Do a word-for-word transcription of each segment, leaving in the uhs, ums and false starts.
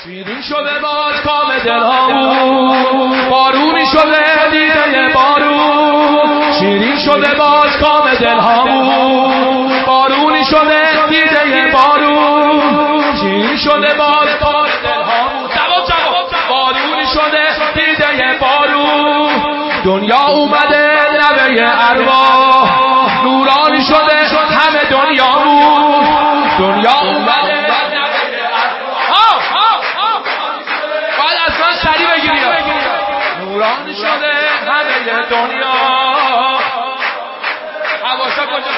شیرین شده باز کام دلهامون، بارونی شده دیده بارون. شیرین شده باز کام دلهامون، بارونی شده دیده بارون. شیرین شده باز کام دلهامون، جواب جواب بارونی شده دیده بارون. دنیا اومده نوه ارواح، نورانی شده همه دنیامون. دنیا اومده سری بگیری نورانی شده همه دنیا. حواسا کجا؟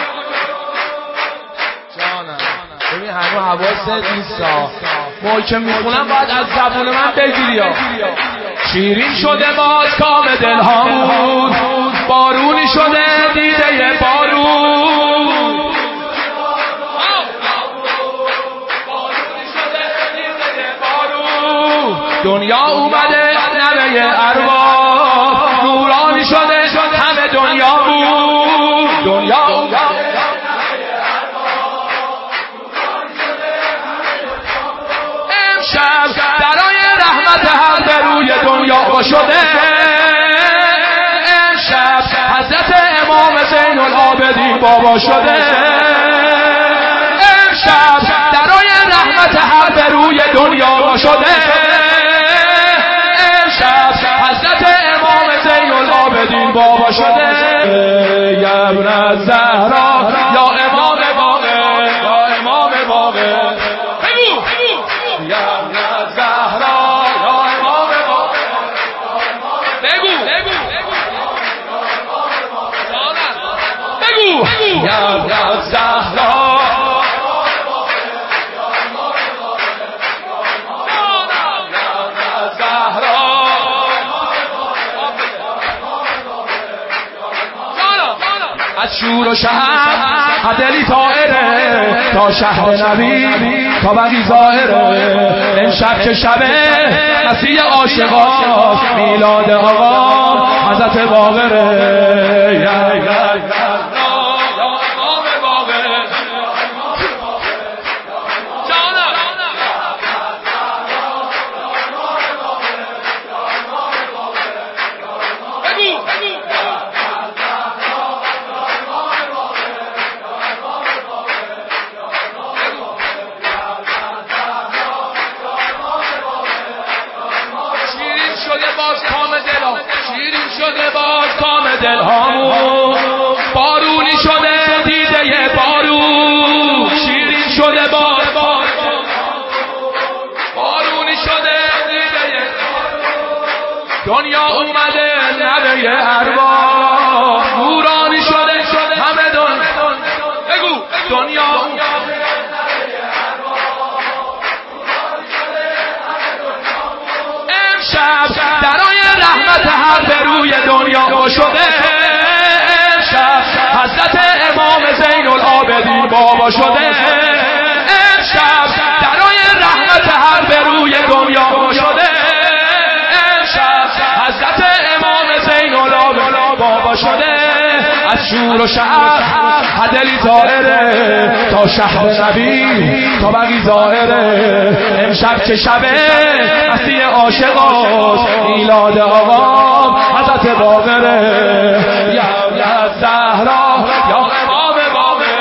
جانم ببین همه حواست نیستا، ما که میخونم باید از زبون من بگیری. شیرین شده باز کام دلهامون، بارونی شده دیده بارون. دنیا اومده نوه ارواح، نورانی شده همه دنیا بود. دنیا اومده امشب درای رحمت حق به روی دنیا شده. امشب حضرت امام زین العابدین بابا شده. امشب درای رحمت حق به روی دنیا شده. حضرت امام زین العابدین بابا شده. یا ابن زهرا یا امام باقر، یا امام باقر بگو یا ابن زهرا یا امام باقر بگو بگو یا ابن زهرا از شور و شهر دلی طائره، تا شهر نبی تا بقی ظاهره. امشب که شبه مسیح عاشقا، میلاد آقا حضرت باقره. یا یا شیرین شده باز کام دلهامون، بارونی شده دیده بارون. شیرین شده باز بارونی شده دیده دنیا اومده نوه ارواح، نورانی شده همه دنیا. بگو دنیا امشب درای رحمت حق به روی دنیا شده. امشب حضرت امام زین العابدین بابا شده. امشب درای رحمت حق به روی دنیا شده. امشب حضرت امام زین العابدین بابا شده. از شور و شهر دلی طائره، تا شهر نبی تا بقی ظاهره. امشب که شبه مسیح عاشقاست، میلاد آقا حضرت باقره. یا یا زهرا یا امام باقر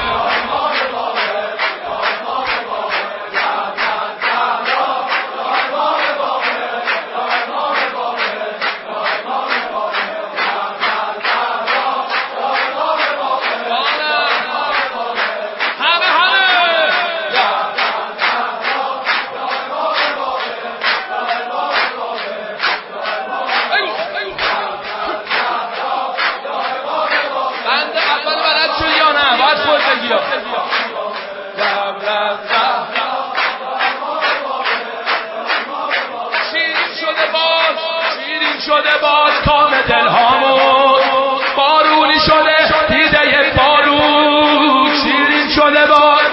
شده باز کام دلهامون، بارونی شده دیده بارون. شیرین شده باز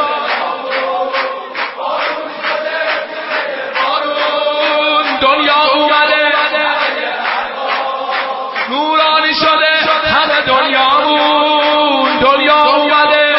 بارون. دنیا اومده نورانی شده همه دنیامون. دنیا اومده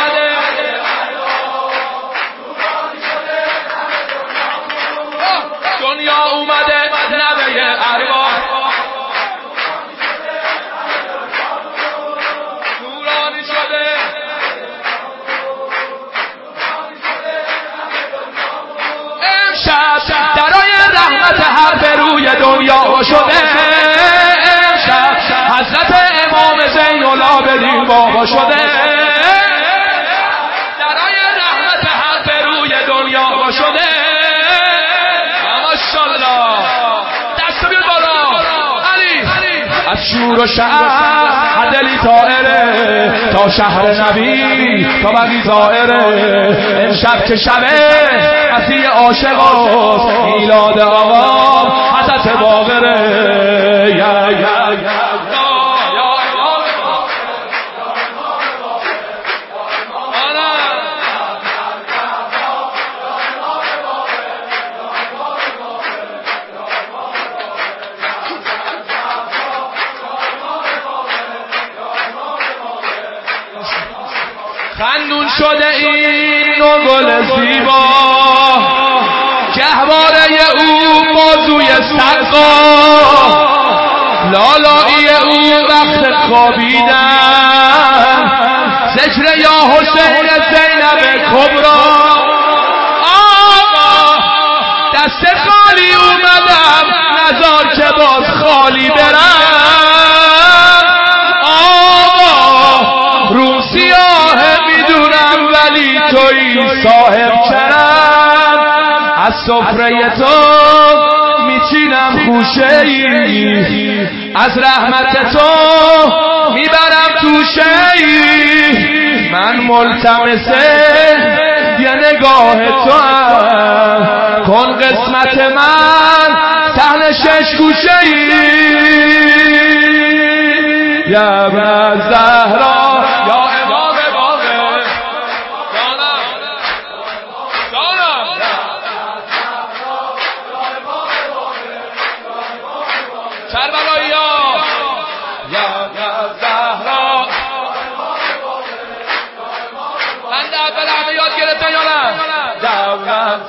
حق روی دنیا شده امشب حضرت امام زین العابدین بابا شده درای رحمت حق روی دنیا شده ماشاءالله دست بیاد بالا علی از شور و شعر دلی طائره تا شهر نبی تا بقی زائره امشب که شبه مسیح عاشقاست میلاد آقا حضرت باقره یا یا یا خندون شده این نوع گل زیبا گهواره او بازوی سقا لالایی او وقت خوابیدن ذکر یا حسین زینب کبرا آقا دست خالی اومدم نزار که باز خالی برم آقا روم سیاه میدونم ولی توی صاحب کرم از سفره تو میچینم خوشه ای از رحمت تو میبرم توشه ای من ملتمسه یه نگاه تو هم کن قسمت من صحن شش گوشه ای یا ابن زهرا یا امام باقر جانم جانم کربلایی ها یا ابن زهرا بنده اول همه یاد گرفتن یا نه دولت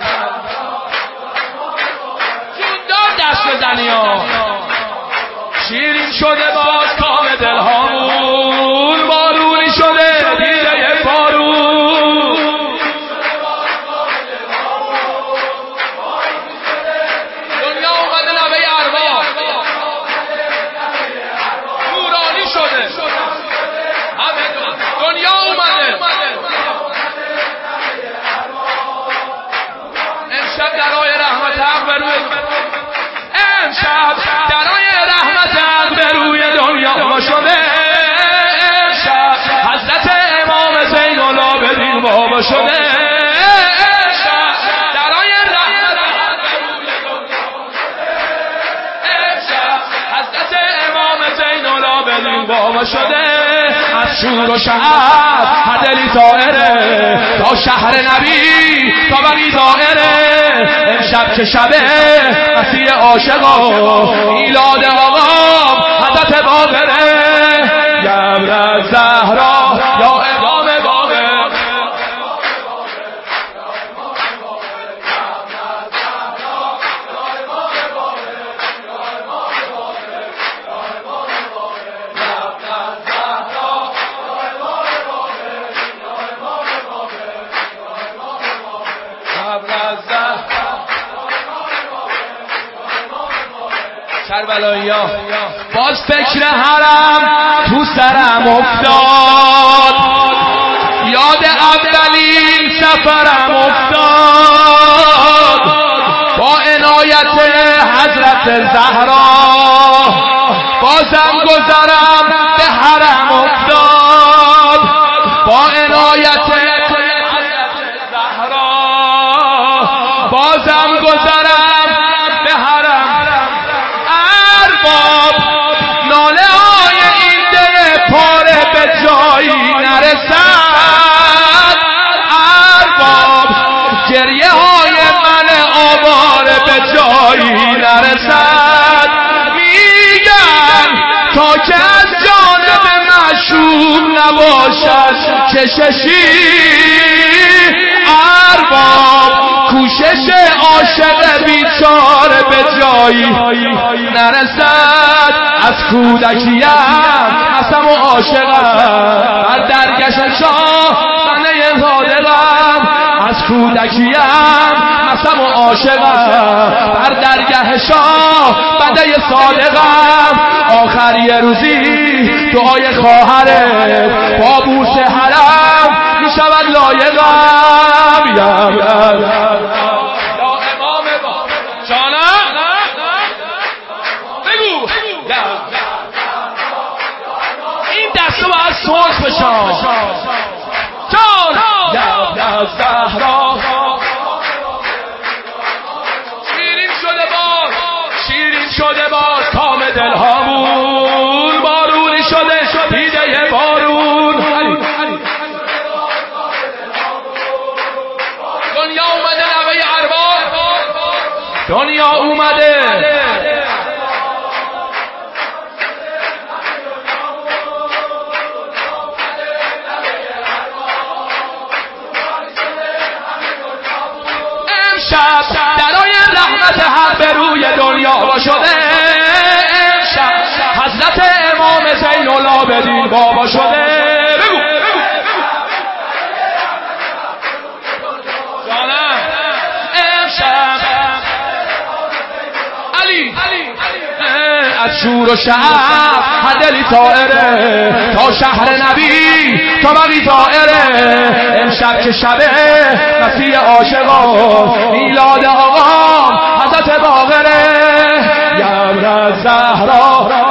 جوندار دست بزنی ها شیرین شده باز کام دلهامون بارونی شده دیده بارون دنیا اومده لبه ارواح نورانی شده دنیا اومده امشب درای رحمت حق بروی امشب درای رحمت حق به روی دنیا شده امشب حضرت امام زین العابدین بابا شده امشب درای رحمت حق به روی دنیا امشب حضرت امام زین العابدین بابا شده از شور و شعر دلی طائره تا شهر نبی تا بقی زائره امشب که شبه مسیح عاشقا میلاد آقا حضرت باقره یا ابن زهرا یا امام باقر کربلایی ها باز فکر حرم تو سرم افتاد یاد اولین سفرم افتاد با عنایت حضرت زهرا بازم گذرم به حرم افتاد با عنایت حضرت زهرا بازم گذرم به حرم ناله های این دل پاره به جایی نرسد ارباب گریه های من آواره به جایی نرسد میگن تا که از جانب معشوق نباشد کششی ارباب کوشش عاشق بیچاره به جایی نرسد از کودکیم هستم و عاشقم بر درگشت شاه منه صادقم از کودکیم هستم و عاشقم بر درگه شاه بنده صادقم آخر یه روزی دعای خواهرت با بوس حرم می شود لایقم یا امام جانم بگو این دسته باید سرخ بشن جان یا زهرا شیرین شده باز شیرین شده باز کام دلهامون بارونی شده دیده بارون دنیا اومده نوه ارباب دنیا اومده امشب درای رحمت حق به روی دنیا با شده امشب حضرت امام زین العابدین بابا شده بگو جانم امشب علی از شور و شعب هر دلی طائره تا شهر نبی تا بقی طائره امشب که شبه مسیح عاشقان میلاد آقا حضرت باقره یا زهرا